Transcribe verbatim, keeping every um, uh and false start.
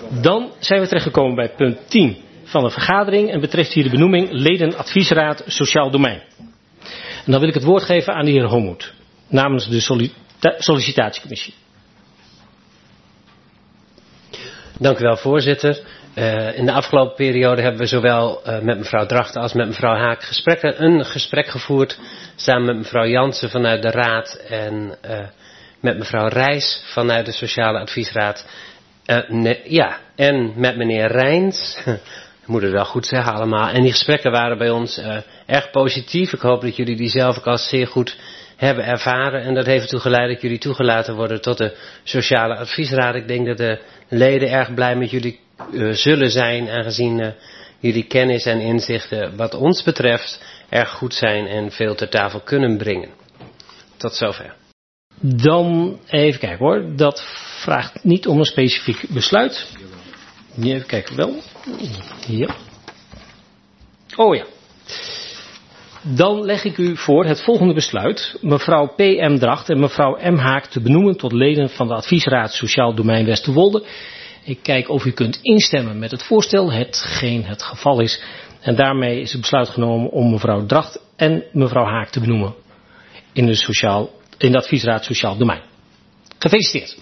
Dan zijn we terechtgekomen bij punt tien van de vergadering en betreft hier de benoeming ledenadviesraad Sociaal Domein. En dan wil ik het woord geven aan de heer Homoet namens de sollicita- sollicitatiecommissie. Dank u wel, voorzitter. Uh, in de afgelopen periode hebben we zowel uh, met mevrouw Drachten als met mevrouw Haak gesprekken, een gesprek gevoerd samen met mevrouw Jansen vanuit de raad en uh, met mevrouw Rijs vanuit de Sociale Adviesraad. Uh, ne- ja, en met meneer Rijns. Ik moet het wel goed zeggen allemaal. En die gesprekken waren bij ons uh, erg positief. Ik hoop dat jullie die zelf ook al zeer goed hebben ervaren. En dat heeft ertoe geleid dat jullie toegelaten worden tot de Sociale Adviesraad. Ik denk dat de leden erg blij met jullie uh, zullen zijn. Aangezien uh, jullie kennis en inzichten wat ons betreft erg goed zijn en veel ter tafel kunnen brengen. Tot zover. Dan even kijken hoor. Dat vraagt niet om een specifiek besluit. Even kijken wel. Ja. Oh ja. Dan leg ik u voor het volgende besluit. Mevrouw P M Dracht en mevrouw M Haak te benoemen tot leden van de Adviesraad Sociaal Domein Westerwolde. Ik kijk of u kunt instemmen met het voorstel, hetgeen het geval is. En daarmee is het besluit genomen om mevrouw Dracht en mevrouw Haak te benoemen in de, sociaal, in de Adviesraad Sociaal Domein. Gefeliciteerd.